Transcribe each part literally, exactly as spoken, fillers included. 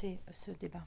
commencer ce débat.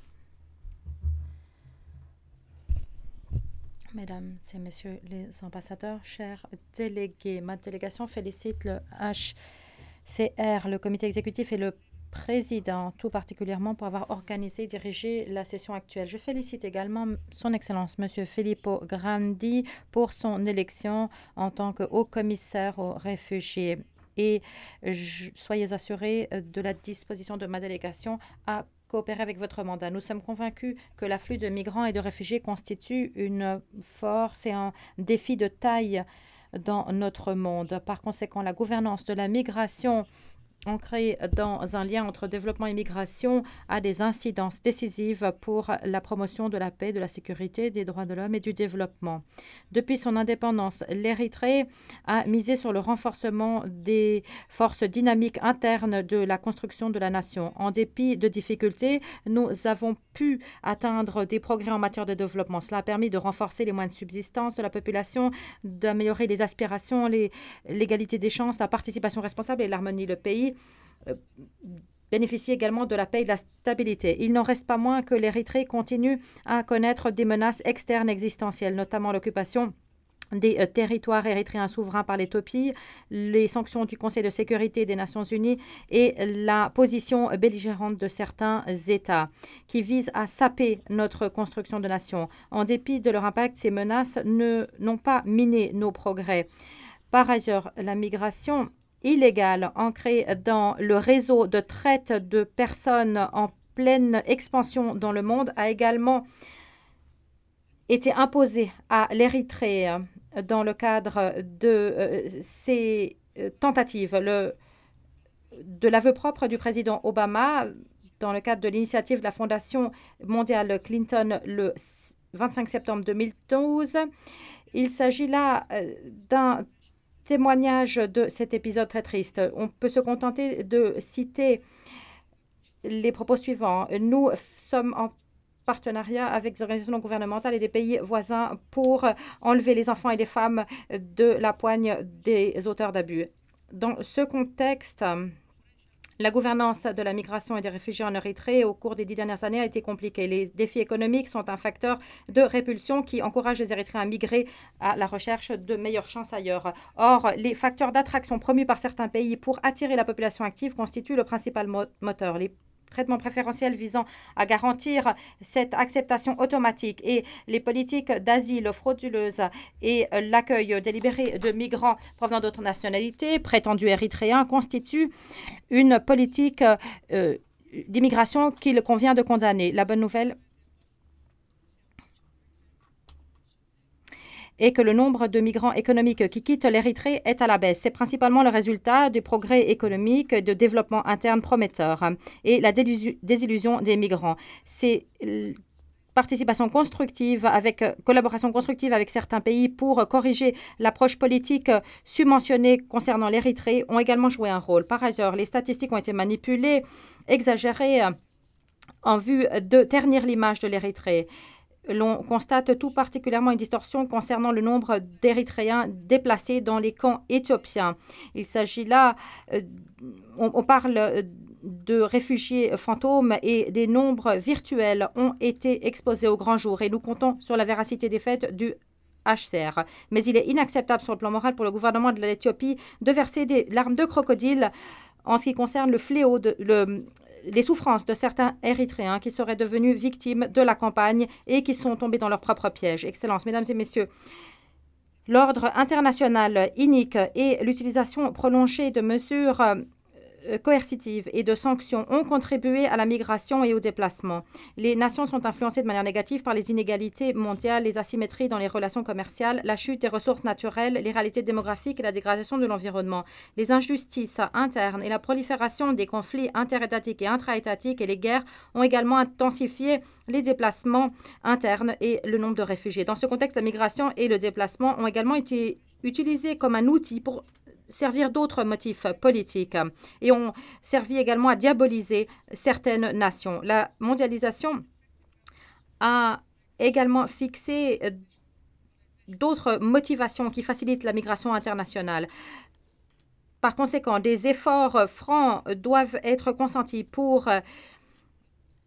Mesdames et Messieurs les ambassadeurs, chers délégués, ma délégation félicite le H C R, le comité exécutif et le président, tout particulièrement pour avoir organisé et dirigé la session actuelle. Je félicite également son Excellence, M. Filippo Grandi, pour son élection en tant que haut commissaire aux réfugiés. Et je, soyez assurés de la disposition de ma délégation à coopérer avec votre mandat. Nous sommes convaincus que l'afflux de migrants et de réfugiés constitue une force et un défi de taille dans notre monde. Par conséquent, la gouvernance de la migration ancrée dans un lien entre développement et migration a des incidences décisives pour la promotion de la paix, de la sécurité, des droits de l'homme et du développement. Depuis son indépendance, l'Érythrée a misé sur le renforcement des forces dynamiques internes de la construction de la nation. En dépit de difficultés, nous avons pu atteindre des progrès en matière de développement. Cela a permis de renforcer les moyens de subsistance de la population, d'améliorer les aspirations, l'égalité des chances, la participation responsable et l'harmonie. Le pays bénéficie également de la paix et de la stabilité. Il n'en reste pas moins que l'Érythrée continue à connaître des menaces externes existentielles, notamment l'occupation des euh, territoires érythréens souverains par l'Éthiopie, les sanctions du Conseil de sécurité des Nations unies et la position belligérante de certains États qui visent à saper notre construction de nation. En dépit de leur impact, ces menaces ne, n'ont pas miné nos progrès. Par ailleurs, la migration illégale ancrée dans le réseau de traite de personnes en pleine expansion dans le monde a également été imposée à l'Érythrée dans le cadre de euh, ces euh, tentatives. Le, de l'aveu propre du président Obama, dans le cadre de l'initiative de la Fondation mondiale Clinton le vingt-cinq septembre deux mille douze, il s'agit là euh, d'un témoignage de cet épisode très triste. On peut se contenter de citer les propos suivants. Nous sommes en partenariat avec des organisations non gouvernementales et des pays voisins pour enlever les enfants et les femmes de la poigne des auteurs d'abus. Dans ce contexte, la gouvernance de la migration et des réfugiés en Érythrée au cours des dix dernières années a été compliquée. Les défis économiques sont un facteur de répulsion qui encourage les Érythréens à migrer à la recherche de meilleures chances ailleurs. Or, les facteurs d'attraction promus par certains pays pour attirer la population active constituent le principal mo moteur. Les traitements préférentiels visant à garantir cette acceptation automatique et les politiques d'asile frauduleuses et l'accueil délibéré de migrants provenant d'autres nationalités, prétendus érythréens, constituent une politique euh, d'immigration qu'il convient de condamner. La bonne nouvelle et que le nombre de migrants économiques qui quittent l'Érythrée est à la baisse. C'est principalement le résultat du progrès économique, de développement interne prometteur et la désillusion des migrants. C'est participation constructive avec collaboration constructive avec certains pays pour corriger l'approche politique subventionnée concernant l'Érythrée ont également joué un rôle. Par ailleurs, les statistiques ont été manipulées, exagérées en vue de ternir l'image de l'Érythrée. L'on constate tout particulièrement une distorsion concernant le nombre d'Érythréens déplacés dans les camps éthiopiens. Il s'agit là, euh, on, on parle de réfugiés fantômes et des nombres virtuels ont été exposés au grand jour et nous comptons sur la véracité des faits du H C R. Mais il est inacceptable sur le plan moral pour le gouvernement de l'Éthiopie de verser des larmes de crocodile en ce qui concerne le fléau de le, les souffrances de certains Érythréens qui seraient devenus victimes de la campagne et qui sont tombés dans leur propre piège. Excellences, Mesdames et Messieurs, l'ordre international inique et l'utilisation prolongée de mesures coercitives et de sanctions ont contribué à la migration et au déplacement. Les nations sont influencées de manière négative par les inégalités mondiales, les asymétries dans les relations commerciales, la chute des ressources naturelles, les réalités démographiques et la dégradation de l'environnement. Les injustices internes et la prolifération des conflits interétatiques et intraétatiques et les guerres ont également intensifié les déplacements internes et le nombre de réfugiés. Dans ce contexte, la migration et le déplacement ont également été utilisés comme un outil pour servir d'autres motifs politiques et ont servi également à diaboliser certaines nations. La mondialisation a également fixé d'autres motivations qui facilitent la migration internationale. Par conséquent, des efforts francs doivent être consentis pour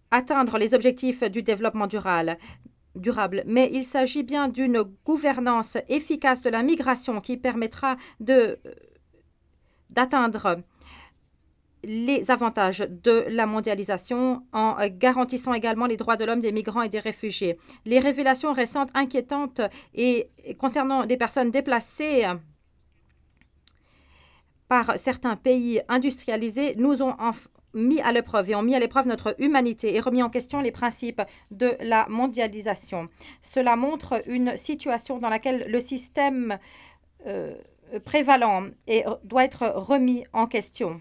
atteindre les objectifs du développement durable. durable. Mais il s'agit bien d'une gouvernance efficace de la migration qui permettra de d'atteindre les avantages de la mondialisation en garantissant également les droits de l'homme, des migrants et des réfugiés. Les révélations récentes inquiétantes et concernant des personnes déplacées par certains pays industrialisés nous ont mis à l'épreuve et ont mis à l'épreuve notre humanité et remis en question les principes de la mondialisation. Cela montre une situation dans laquelle le système euh, prévalent et doit être remis en question.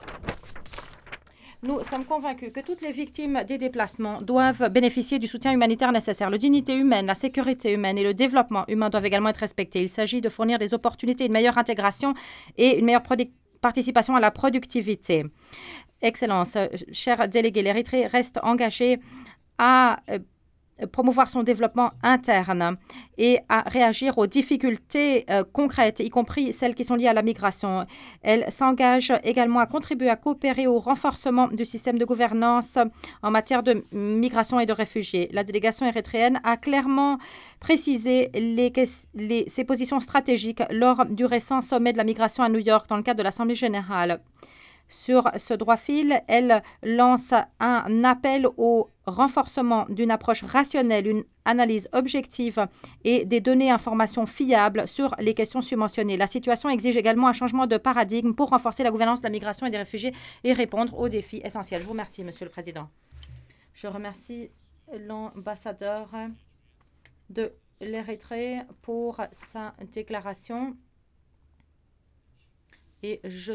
Nous sommes convaincus que toutes les victimes des déplacements doivent bénéficier du soutien humanitaire nécessaire. La dignité humaine, la sécurité humaine et le développement humain doivent également être respectés. Il s'agit de fournir des opportunités, une meilleure intégration et une meilleure participation à la productivité. Excellence, chers délégués, l'Érythrée reste engagée à promouvoir son développement interne et à réagir aux difficultés euh, concrètes, y compris celles qui sont liées à la migration. Elle s'engage également à contribuer à coopérer au renforcement du système de gouvernance en matière de migration et de réfugiés. La délégation érythréenne a clairement précisé les, les, ses positions stratégiques lors du récent sommet de la migration à New York dans le cadre de l'Assemblée générale. Sur ce droit fil, elle lance un appel au renforcement d'une approche rationnelle, une analyse objective et des données et informations fiables sur les questions subventionnées. La situation exige également un changement de paradigme pour renforcer la gouvernance de la migration et des réfugiés et répondre aux défis essentiels. Je vous remercie, Monsieur le Président. Je remercie l'ambassadeur de l'Érythrée pour sa déclaration et je